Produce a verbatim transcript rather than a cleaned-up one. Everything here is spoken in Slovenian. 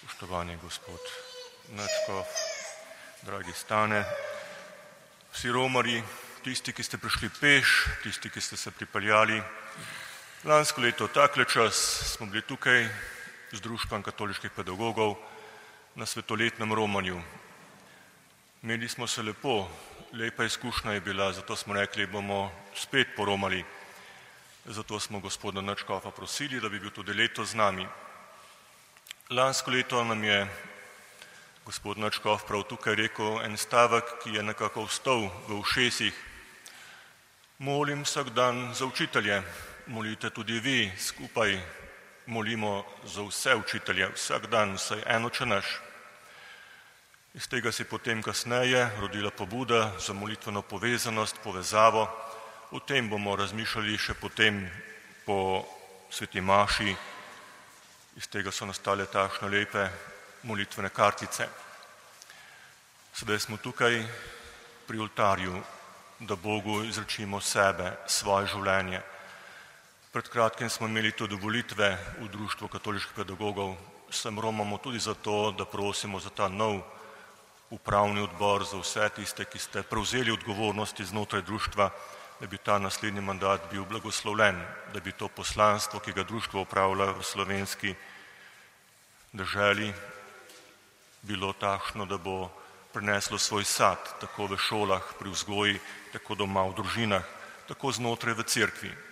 Spoštovani gospod nadškof, dragi Stane, vsi romarji, tisti, ki ste prišli peš, tisti, ki ste se pripeljali. Lansko leto takle čas smo bili tukaj z Društvom katoliških pedagogov na svetoletnem romanju. Imeli smo se lepo, lepa izkušnja je bila, zato smo rekli, bomo spet poromali. Zato smo gospoda nadškofa prosili, da bi bil tudi letos z nami. Lansko leto nam je gospod nadškof prav tukaj rekel en stavek, ki je nekako vstal v ušesih. Molim vsak dan za učitelje, molite tudi vi, skupaj molimo za vse učitelje, vsak dan, vsaj eno, če naš. Iz tega se je potem kasneje rodila pobuda za molitveno povezanost, povezavo. O tem bomo razmišljali še potem po sveti maši. Iz tega so nastale takšne lepe molitvene kartice. Sedaj smo tukaj pri oltarju, da Bogu izrečimo sebe, svoje življenje. Pred kratkim smo imeli tudi volitve v Društvu katoliških pedagogov. Sem romamo tudi zato, da prosimo za ta nov upravni odbor, za vse tiste, ki ste prevzeli odgovornosti znotraj društva, da bi ta naslednji mandat bil blagoslovljen, da bi to poslanstvo, ki ga društvo upravlja v slovenski deželi, bilo takšno, da bo prineslo svoj sad, tako v šolah, pri vzgoji, tako doma v družinah, tako znotraj v cerkvi.